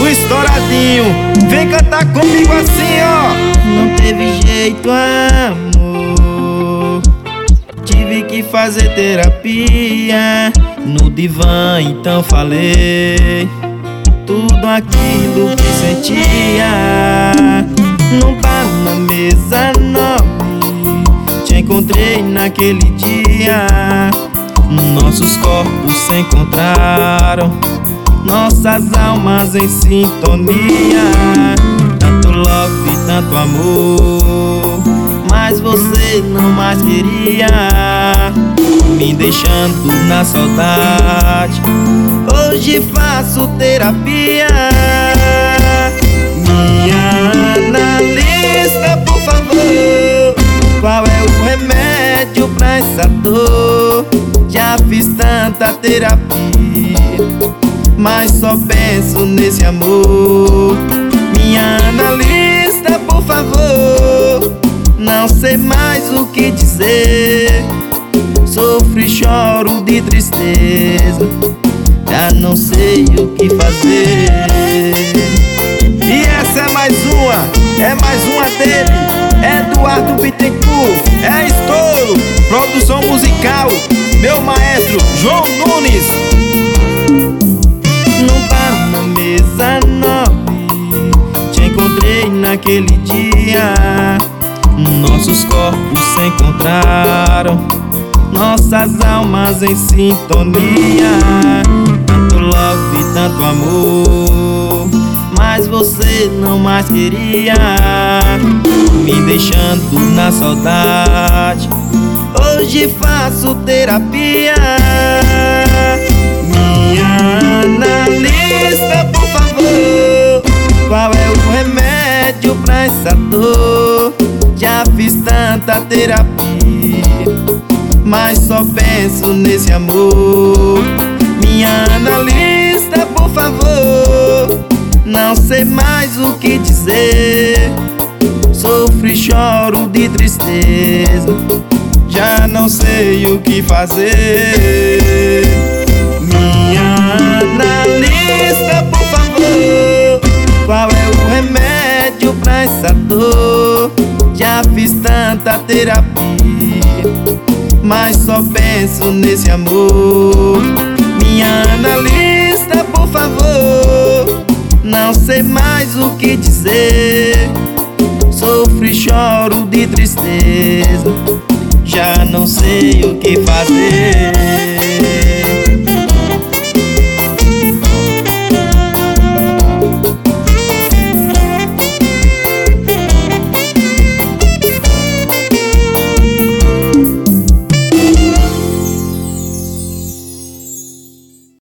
do Estouradinho. Vem cantar comigo assim, ó. Não teve jeito, amor, tive que fazer terapia no divã, então falei tudo aquilo que sentia. Não tá na mesa, não. Te encontrei naquele dia. Nossos corpos se encontraram, nossas almas em sintonia. Tanto love e tanto amor, mas você não mais queria, me deixando na saudade. Hoje faço terapia. Minha analista, por favor, qual é o remédio pra essa dor? Já fiz tanta terapia, mas só penso nesse amor. Minha analista, por favor, não sei mais o que dizer. Sofro e choro de tristeza, já não sei o que fazer. E essa é mais uma dele, Eduardo Bittencourt. É estouro, produção musical, meu maestro João Nunes. Não tá na mesa, não. Te encontrei naquele dia. Nossos corpos se encontraram, nossas almas em sintonia. Tanto love e tanto amor, mas você não mais queria, me deixando na saudade. Hoje faço terapia. Minha analista, por favor, qual é o remédio pra essa dor? Já fiz tanta terapia, mas só penso nesse amor. Minha analista, por favor, não sei mais o que dizer. Sofro e choro de tristeza, já não sei o que fazer. Minha analista, por favor, qual é o remédio pra essa dor? Já fiz tanta terapia, mas só penso nesse amor. Minha analista, por favor, não sei mais o que dizer. Sofro e choro de tristeza, já não sei o que fazer.